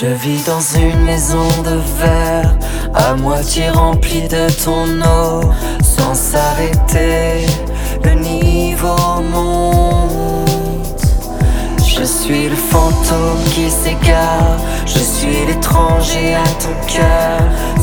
Je vis dans une maison de verre, à moitié remplie de ton eau. Sans s'arrêter, le niveau monte. Je suis le fantôme qui s'égare, je suis l'étranger à ton cœur.